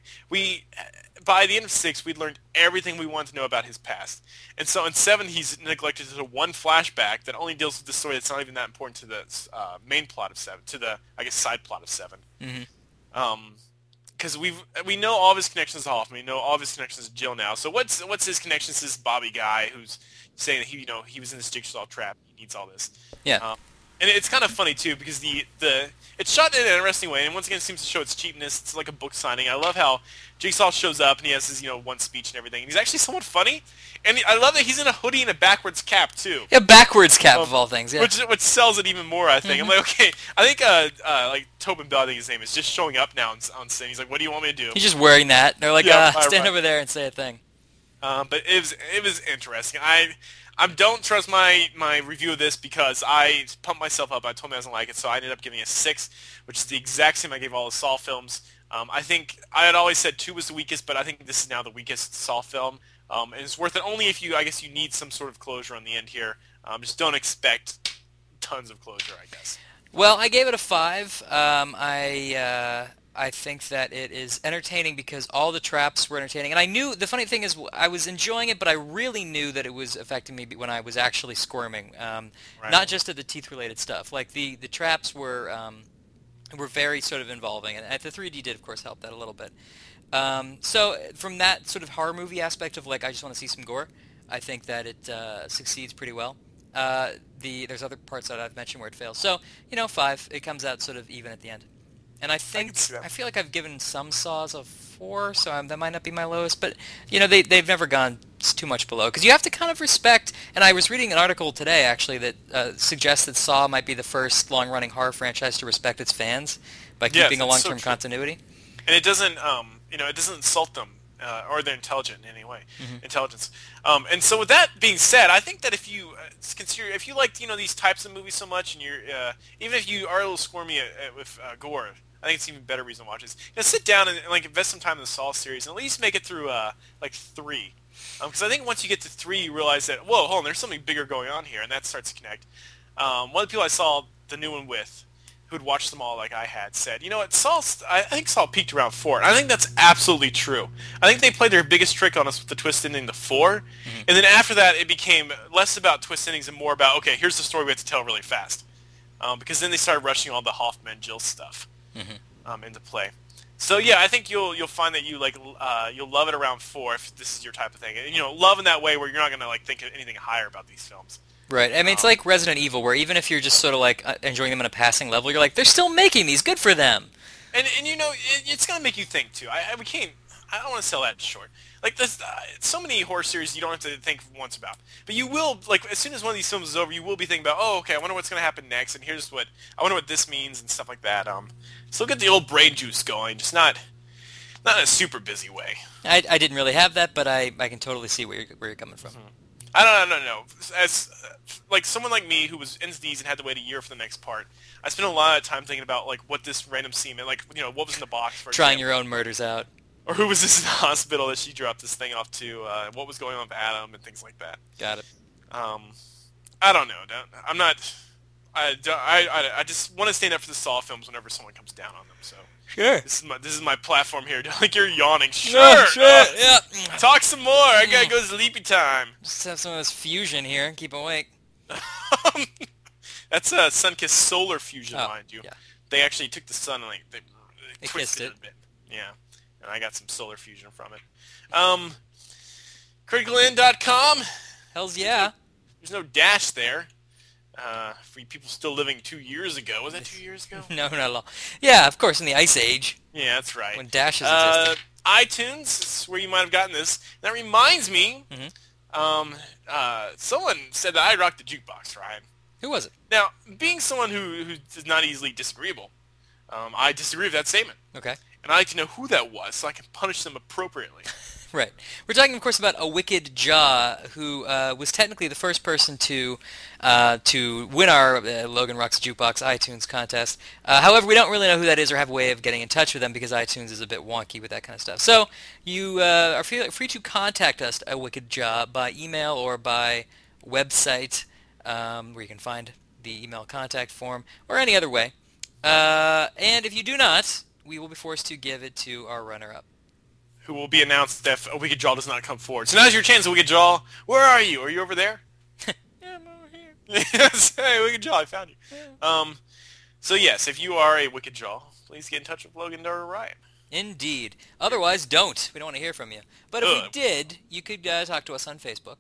S2: By the end of 6, we'd learned everything we wanted to know about his past. And so in 7, he's neglected to one flashback that only deals with the story that's not even that important to the main plot of 7, to the, I guess, side plot of 7.
S1: Mm-hmm.
S2: Because we know all of his connections to Hoffman. We know all of his connections to Jill now. So what's his connections to this Bobby guy who's saying that he was in this jigsaw trap. He needs all this.
S1: Yeah.
S2: And it's kind of funny too because it's shot in an interesting way, and once again it seems to show its cheapness. It's like a book signing. I love how Jigsaw shows up and he has his one speech and everything. And he's actually somewhat funny, and I love that he's in a hoodie and a backwards cap too.
S1: Yeah, backwards cap of all things. Yeah.
S2: Which sells it even more. I think.
S1: Mm-hmm.
S2: I'm okay. I think Tobin Bell, I think his name is, just showing up now on scene. He's like, "What do you want me to do?"
S1: He's just wearing that. They're like, stand over there and say a thing.
S2: But it was interesting. I don't trust my review of this because I pumped myself up. I told me I wasn't like it, so I ended up giving it a 6, which is the exact same I gave all the Saw films. I think I had always said 2 was the weakest, but I think this is now the weakest Saw film. And it's worth it only if you need some sort of closure on the end here. Just don't expect tons of closure, I guess.
S1: Well, I gave it a 5. I think that it is entertaining because all the traps were entertaining, and I knew the funny thing is I was enjoying it, but I really knew that it was affecting me when I was actually squirming.
S2: Right.
S1: Not just at the teeth-related stuff. Like the traps were very sort of involving, and the 3D did of course help that a little bit. So from that sort of horror movie aspect of like I just want to see some gore, I think that it succeeds pretty well. There's other parts that I've mentioned where it fails. So 5. It comes out sort of even at the end. And I feel like I've given some Saws a 4, so that might not be my lowest. But they've never gone too much below because you have to kind of respect. And I was reading an article today actually that suggests that Saw might be the first long-running horror franchise to respect its fans by keeping a long-term continuity.
S2: And it doesn't, it doesn't insult them. Or they're intelligent in any way, intelligence. And so with that being said, I think that if you like these types of movies so much, and you're even if you are a little squirmy with gore, I think it's an even better reason to watch this. Sit down and like invest some time in the Saw series, and at least make it through like 3, because I think once you get to 3, you realize that hold on, there's something bigger going on here, and that starts to connect. One of the people I saw the new one with, who'd watched them all like I had, said, what, I think Saw peaked around 4. And I think that's absolutely true. I think they played their biggest trick on us with the twist ending to 4. And then after that, it became less about twist endings and more about, okay, here's the story we have to tell really fast. Because then they started rushing all the Hoffman Jill stuff into play. So yeah, I think you'll find that you'll love it around 4 if this is your type of thing. And, love in that way where you're not going to like think of anything higher about these films.
S1: Right. I mean, it's like Resident Evil, where even if you're just sort of like enjoying them on a passing level, you're like, they're still making these. Good for them.
S2: And it's gonna make you think too. I don't want to sell that short. Like this, so many horror series you don't have to think once about, but you will. Like as soon as one of these films is over, you will be thinking about, oh, okay, I wonder what's gonna happen next, and here's what I wonder what this means and stuff like that. Still get the old brain juice going, just not in a super busy way.
S1: I didn't really have that, but I can totally see where you're coming from.
S2: I don't know. As like someone like me who was into these and had to wait a year for the next part, I spent a lot of time thinking about like what this random scene meant, like what was in the box. For
S1: trying
S2: example.
S1: your own murders out.
S2: Or who was this in the hospital that she dropped this thing off to? What was going on with Adam and things like that. Got it. I don't know. I'm not. I just want to stand up for the Saw films whenever someone comes down on them. So.
S1: Sure.
S2: This is my platform here. Like you're yawning. Sure.
S1: Yeah.
S2: Talk some more. I gotta go sleepy time.
S1: Just have some of this fusion here and keep awake.
S2: That's a Sun-Kissed solar fusion, mind you.
S1: Yeah.
S2: They actually took the sun and like they twisted
S1: it
S2: a bit. Yeah. And I got some solar fusion from it. CriticalEnd.com.
S1: Hells yeah.
S2: There's no dash there. For you people still living 2 years ago. Was that 2 years ago?
S1: No, not at all. Yeah, of course, in the Ice Age.
S2: Yeah, that's right.
S1: When dashes existed.
S2: iTunes is where you might have gotten this. That reminds me, someone said that I rocked the jukebox, Ryan.
S1: Who was it?
S2: Now, being someone who is not easily disagreeable, I disagree with that statement.
S1: Okay.
S2: And I like to know who that was so I can punish them appropriately.
S1: Right. We're talking, of course, about A Wicked Jaw, who was technically the first person to win our Logan Rocks Jukebox iTunes contest. However, we don't really know who that is or have a way of getting in touch with them because iTunes is a bit wonky with that kind of stuff. So you are free to contact us at A Wicked Jaw by email or by website, where you can find the email contact form, or any other way. And if you do not, we will be forced to give it to our runner-up,
S2: who will be announced if A Wicked Jaw does not come forward. So now's your chance, A Wicked Jaw. Where are you? Are you over there?
S1: Yeah, I'm over here.
S2: Yes, hey, Wicked Jaw, I found you. Yeah. So yes, if you are a Wicked Jaw, please get in touch with Logan or Ryan.
S1: Indeed. Otherwise, don't. We don't want to hear from you. But if we did, you could talk to us on Facebook.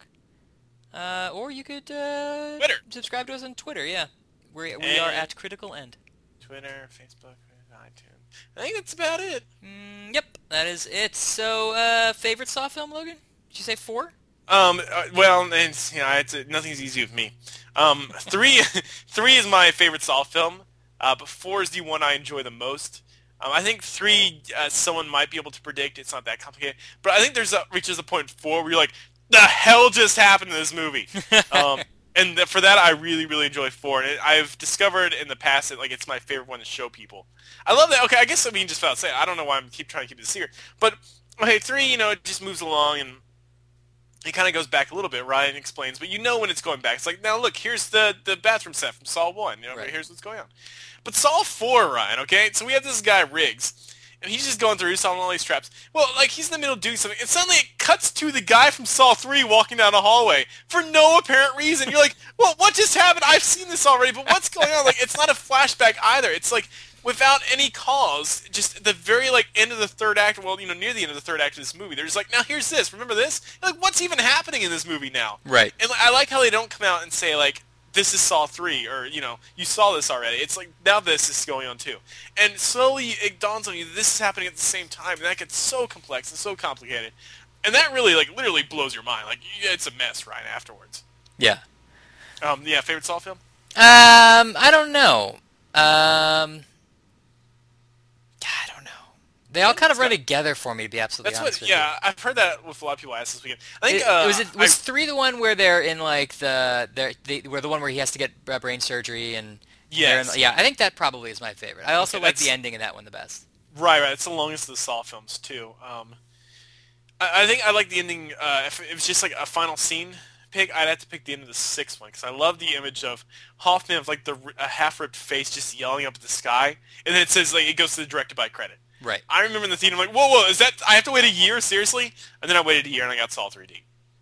S1: Or you could
S2: Twitter.
S1: Subscribe to us on Twitter, yeah. We are at Critical End.
S2: Twitter, Facebook, iTunes. I think that's about it.
S1: Yep, that is it. So, favorite Saw film, Logan? Did you say 4?
S2: Well, nothing's easy with me. 3 is my favorite Saw film, but 4 is the one I enjoy the most. I think 3, someone might be able to predict. It's not that complicated. But I think reaches a point 4 where you're like, the hell just happened in this movie? And for that, I really, really enjoy 4. And I've discovered in the past that it's my favorite one to show people. I love that. Okay, I guess just flat out say it. I don't know why I'm trying to keep it a secret. But, okay, 3, it just moves along. And he kind of goes back a little bit. Ryan explains, but you know when it's going back. It's like, now look, here's the bathroom set from Saw 1. You know,
S1: Right.
S2: here's what's going on. But Saw 4, Ryan, okay? So we have this guy, Riggs, and he's just going through, solving all these traps. Well, like, he's in the middle of doing something, and suddenly it cuts to the guy from Saw 3 walking down a hallway for no apparent reason. You're like, well, what just happened? I've seen this already, but what's going on? Like, it's not a flashback either. It's like, without any cause, just at the very, like, end of the third act, well, you know, near the end of the third act of this movie, they're just like, now here's this, remember this? You're like, what's even happening in this movie now?
S1: Right.
S2: And like, I like how they don't come out and say, like, this is Saw 3, or, you know, you saw this already. It's like, now this is going on too. And slowly it dawns on you that this is happening at the same time, and that gets so complex and so complicated. And that really, like, literally blows your mind. Like, it's a mess, Ryan, afterwards.
S1: Yeah.
S2: Yeah, favorite Saw film?
S1: I don't know. I don't know. They all kind of run together for me, to be absolutely honest with you.
S2: Yeah, I've heard that with a lot of people ask this weekend. I think
S1: Was 3 the one where they're in like where the one where he has to get brain surgery and
S2: yes.
S1: yeah, I think that probably is my favorite. I also like the ending of that one the best.
S2: Right. It's the longest of the Saw films too. I think I like the ending. If it was just like a final scene pick, I'd have to pick the end of the 6th one because I love the image of Hoffman with like a half-ripped face just yelling up at the sky, and then it says like it goes to the directed by credit.
S1: Right.
S2: I remember in the theater, I'm like, whoa, is that? I have to wait a year, seriously? And then I waited a year and I got Saw 3D.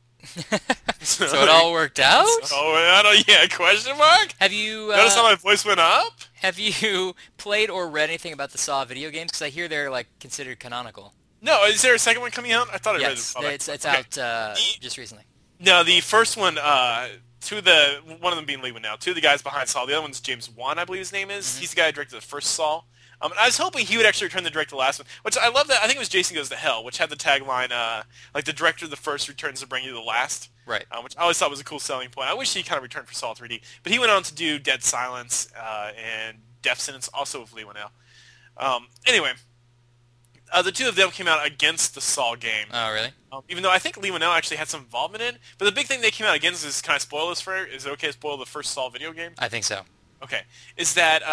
S1: So it all worked out?
S2: Yeah, question mark?
S1: Have you
S2: notice how my voice went up?
S1: Have you played or read anything about the Saw video games? Because I hear they're like considered canonical.
S2: No, is there a second one coming out? I thought I read
S1: Yes,
S2: this.
S1: it's out just recently.
S2: No, the first one, one of them being Lee Winnell, two of the guys behind Saw. The other one's James Wan, I believe his name is. Mm-hmm. He's the guy who directed the first Saw. And I was hoping he would actually return to direct the last one, which I love that. I think it was Jason Goes to Hell, which had the tagline, like the director of the first returns to bring you the last.
S1: Right.
S2: Which I always thought was a cool selling point. I wish he kind of returned for Saw 3D. But he went on to do Dead Silence and Death Sentence, also with Lee Winnell. Anyway, the two of them came out against the Saw game.
S1: Oh, really?
S2: Even though I think Lee Winnell actually had some involvement in it. But the big thing they came out against is, can I spoil this for you? Is it okay to spoil the first Saw video game?
S1: I think so.
S2: Okay. Is that,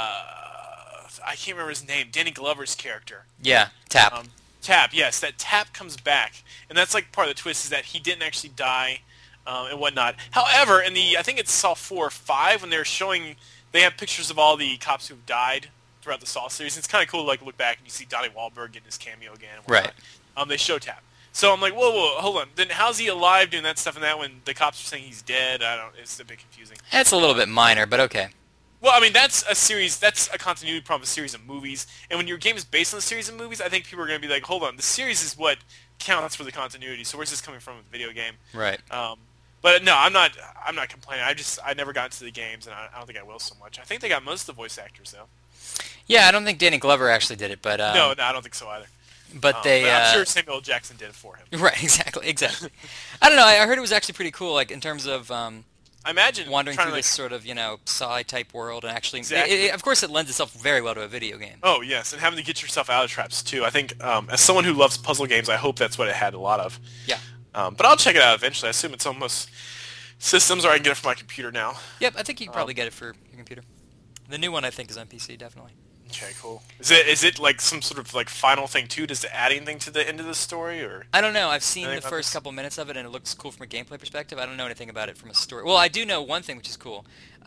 S2: I can't remember his name, Danny Glover's character.
S1: Yeah, Tap.
S2: Tap, yes. That Tap comes back. And that's like part of the twist is that he didn't actually die and whatnot. However, I think it's Saw 4 or 5, when they're showing, they have pictures of all the cops who've died throughout the Saw series. It's kind of cool to like look back and you see Donnie Wahlberg getting his cameo again. And whatnot.
S1: Right.
S2: They show Tap. So I'm like, whoa, hold on. Then how's he alive doing that stuff and that when the cops are saying he's dead? It's a bit confusing.
S1: It's a little bit minor, but okay.
S2: Well, I mean, that's a continuity problem of a series of movies. And when your game is based on a series of movies, I think people are going to be like, hold on, the series is what counts for the continuity. So where's this coming from with the video game?
S1: Right.
S2: But no, I'm not complaining. I never got into the games, and I don't think I will so much. I think they got most of the voice actors, though.
S1: Yeah, I don't think Danny Glover actually did it, but...
S2: No, I don't think so either.
S1: But
S2: I'm sure Samuel L. Jackson did it for him.
S1: Right, exactly. I don't know, I heard it was actually pretty cool, like, in terms of...
S2: I imagine
S1: wandering through this sort of, Saw-type world, and actually...
S2: Exactly.
S1: Of course, it lends itself very well to a video game.
S2: Oh, yes, and having to get yourself out of traps, too. I think, as someone who loves puzzle games, I hope that's what it had a lot of.
S1: Yeah.
S2: But I'll check it out eventually. I assume it's on most systems, or I can get it from my computer now.
S1: Yep, I think you can probably get it for your computer. The new one, I think, is on PC, definitely.
S2: Okay, cool. Is it like some sort of like final thing too? Does it add anything to the end of the story, or?
S1: I don't know. I've seen the first couple minutes of it, and it looks cool from a gameplay perspective. I don't know anything about it from a story. Well, I do know one thing, which is cool.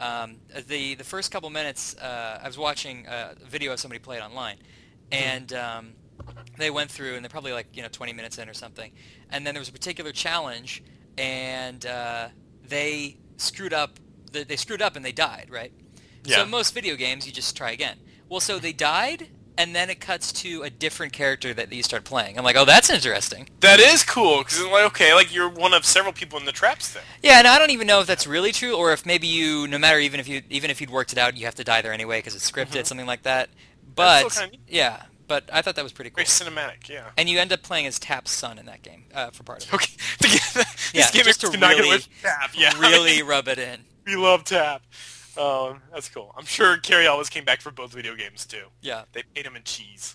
S1: The first couple minutes, I was watching a video of somebody play it online, and they went through, and they're probably like 20 minutes in or something, and then there was a particular challenge, and they screwed up. They screwed up and they died, right?
S2: Yeah.
S1: So most video games, you just try again. Well, so they died, and then it cuts to a different character that you start playing. I'm like, oh, that's interesting.
S2: That is cool, because like, okay, like you're one of several people in the traps thing.
S1: Yeah, and I don't even know if that's really true, or if maybe no matter even if you'd worked it out, you have to die there anyway because it's scripted, something like that. But
S2: that's still kinda neat.
S1: Yeah, but I thought that was pretty cool.
S2: Very cinematic, yeah.
S1: And you end up playing as Tap's son in that game for part of it.
S2: Okay,
S1: Yeah,
S2: this game
S1: just
S2: is
S1: to
S2: not
S1: really,
S2: with Tap. Yeah,
S1: really rub it in.
S2: We love Tap. That's cool. I'm sure Carrie always came back for both video games too.
S1: Yeah.
S2: They paid him in cheese.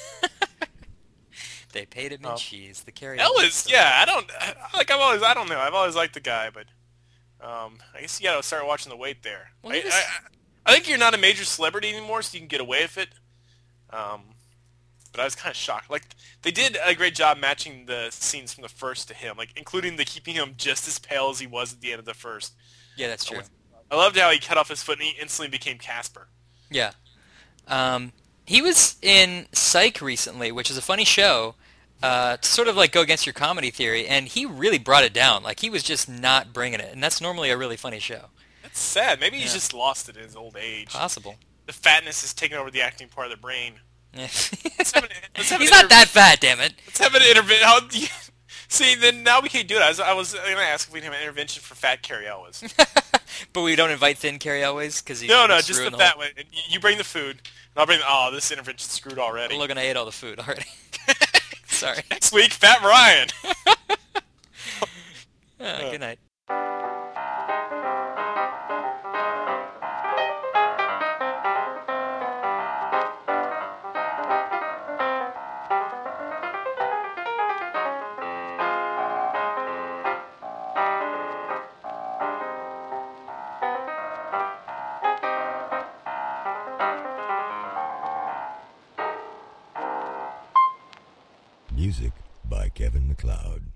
S1: They paid him in cheese. The Carrie
S2: Ellis, yeah. I don't know. I've always liked the guy, but I guess you gotta start watching the weight there.
S1: Well,
S2: I think you're not a major celebrity anymore, so you can get away with it. but I was kind of shocked. Like, they did a great job matching the scenes from the first to him, like including the keeping him just as pale as he was at the end of the first.
S1: Yeah, that's true.
S2: I loved how he cut off his foot and he instantly became Casper.
S1: Yeah. He was in Psych recently, which is a funny show, to sort of like go against your comedy theory, and he really brought it down. Like, he was just not bringing it, and that's normally a really funny show.
S2: That's sad. Maybe he's just lost it in his old age.
S1: Possible.
S2: The fatness is taking over the acting part of the brain.
S1: Yeah.
S2: Let's have
S1: He's not that fat, damn it.
S2: Let's have an intervention. See, then now we can't do it. I was going to ask if we can have an intervention for fat Cary Elwes.
S1: But we don't invite thin Cary Elwes?
S2: No, just the fat one. You bring the food, and I'll bring this intervention's screwed already.
S1: Look, I ate all the food already. Sorry.
S2: Next week, Fat Ryan.
S1: Good night.
S3: Music by Kevin MacLeod.